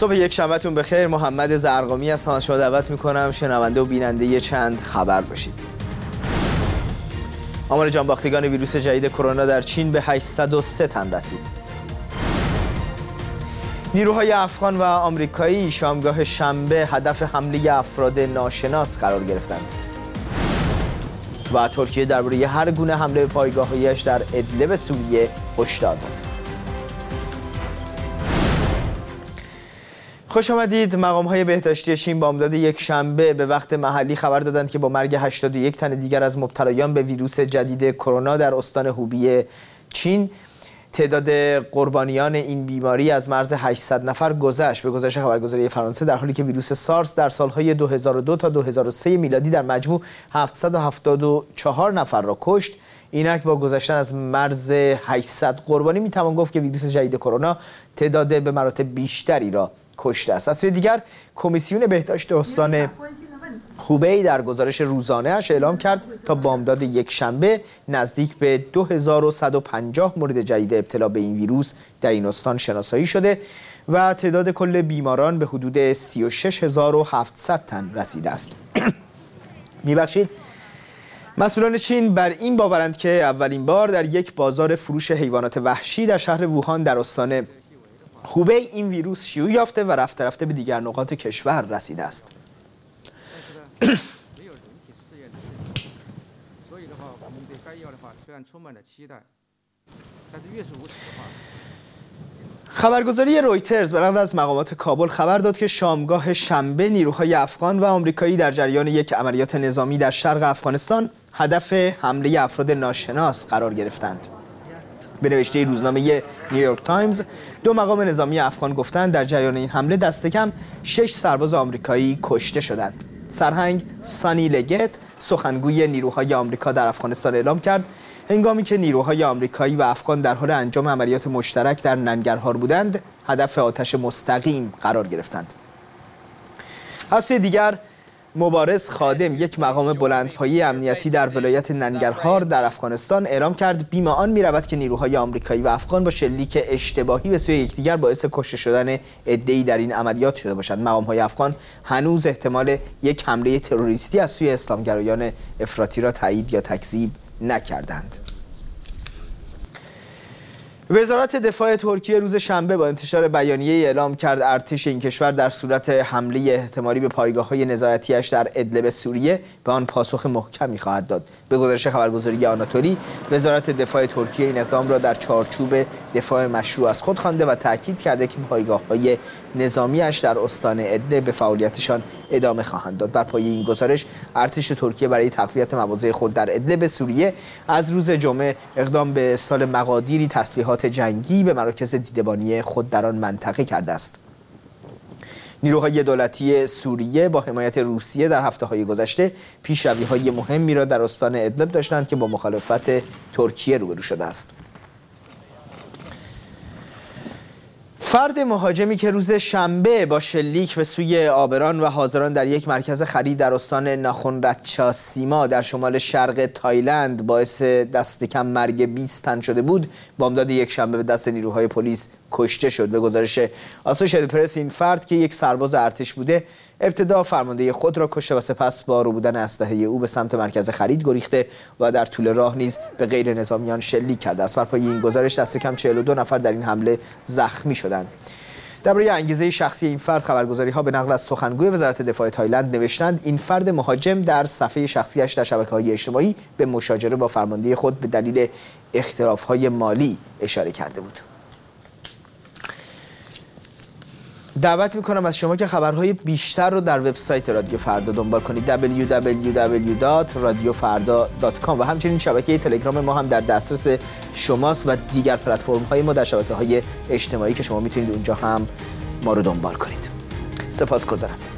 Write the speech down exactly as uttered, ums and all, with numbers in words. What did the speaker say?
صبح یک شنبهتون بخیر. محمد زرقامی هستم. شما دعوت میکنم شنونده و بیننده چند خبر باشید. آمار جانباختگان ویروس جدید کرونا در چین به هشتصد و سه تن رسید. نیروهای افغان و آمریکایی شامگاه شنبه هدف حمله افراد ناشناس قرار گرفتند. و ترکیه درباره هر گونه حمله به پایگاه‌هایش در ادلب سوریه هشدار داد. خوش آمدید. مقام‌های بهداشتی چین بامداد یک شنبه به وقت محلی خبر دادند که با مرگ هشتاد و یک تن دیگر از مبتلایان به ویروس جدید کرونا در استان هوبی چین تعداد قربانیان این بیماری از مرز هشتصد نفر گذشت. به گزارش خبرگزاری فرانسه در حالی که ویروس سارس در سالهای دو هزار و دو تا دو هزار و سه میلادی در مجموع هفتصد و هفتاد و چهار نفر را کشت، اینک با گذشتن از مرز هشتصد قربانی میتوان گفت که ویروس جدید کرونا تعداد به مراتب بیشتری را کشته است. از سوی دیگر کمیسیون بهداشت استان هوبی در گزارش روزانه‌اش اعلام کرد تا بامداد یک شنبه نزدیک به دو هزار و صد و پنجاه مورد جدید ابتلا به این ویروس در این استان شناسایی شده و تعداد کل بیماران به حدود سی و شش هزار و هفتصد تن رسیده است. میبخشید. مسئولان چین بر این باورند که اولین بار در یک بازار فروش حیوانات وحشی در شهر ووهان در استان هوبی این ویروس شیوع یافته و رفته رفته به دیگر نقاط کشور رسیده است. خبرگزاری رویترز به نقل از مقامات کابل خبر داد که شامگاه شنبه نیروهای افغان و آمریکایی در جریان یک عملیات نظامی در شرق افغانستان هدف حمله افراد ناشناس قرار گرفتند. به نوشته روزنامه نیویورک تایمز دو مقام نظامی افغان گفتند در جریان این حمله دست کم شش سرباز آمریکایی کشته شدند. سرهنگ سانی لگت سخنگوی نیروهای آمریکا در افغانستان اعلام کرد هنگامی که نیروهای آمریکایی و افغان در حال انجام عملیات مشترک در ننگرهار بودند هدف آتش مستقیم قرار گرفتند. از سوی دیگر مبارز خادم یک مقام بلندپایه امنیتی در ولایت ننگرهار در افغانستان اعلام کرد بیم آن می‌رود که نیروهای آمریکایی و افغان با شلیک اشتباهی به سوی یکدیگر باعث کشته شدن عده‌ای در این عملیات شده باشند. مقام‌های افغان هنوز احتمال یک حمله تروریستی از سوی اسلامگرایان افراطی را تایید یا تکذیب نکردند. وزارت دفاع ترکیه روز شنبه با انتشار بیانیه اعلام کرد ارتش این کشور در صورت حمله احتمالی به پایگاه‌های نظارتی‌اش در ادلب سوریه به آن پاسخ محکمی خواهد داد. به گزارش خبرگزاری آناتولی وزارت دفاع ترکیه این اقدام را در چارچوب دفاع مشروع از خود خوانده و تاکید کرده که پایگاه‌های نظامی‌اش در استان ادلب به فعالیتشان ادامه خواهند داد. بر پایه این گزارش ارتش ترکیه برای تقویت مواضع خود در ادلب سوریه از روز جمعه اقدام به ارسال مقادیری تسلیحات جنگی به مراکز دیدبانی خود در آن منطقه کرده است. نیروهای دولتی سوریه با حمایت روسیه در هفته‌های گذشته پیشروی‌های مهمی را در استان ادلب داشتند که با مخالفت ترکیه روبرو شده است. فرد مهاجمی که روز شنبه با شلیک به سوی آبران و حاضران در یک مرکز خرید در استان ناخن راتچاسیما در شمال شرق تایلند باعث دست کم مرگ بیست تن شده بود، بامداد یک شنبه به دست نیروهای پلیس کشته شد. به گزارش آسوشیتد پرس این فرد که یک سرباز ارتش بوده ابتدا فرمانده خود را کشته و سپس با ربودن اسلحه او به سمت مرکز خرید گریخته و در طول راه نیز به غیر نظامیان شلیک کرده است. بر پایه این گزارش دست کم چهل و دو نفر در این حمله زخمی شدند. درباره انگیزه شخصی این فرد خبرگزاری‌ها به نقل از سخنگوی وزارت دفاع تایلند نوشتند این فرد مهاجم در صفحه شخصیش در شبکه‌های اجتماعی به مشاجره با فرمانده خود به دلیل اختلاف‌های مالی اشاره کرده بود. دعوت میکنم از شما که خبرهای بیشتر رو در وبسایت رادیو فردا دنبال کنید دبلیو دبلیو دبلیو دات رادیو فردا دات کام و همچنین شبکه تلگرام ما هم در دسترس شماست و دیگر پلتفرم‌های ما در شبکه‌های اجتماعی که شما میتونید اونجا هم ما رو دنبال کنید. سپاسگزارم.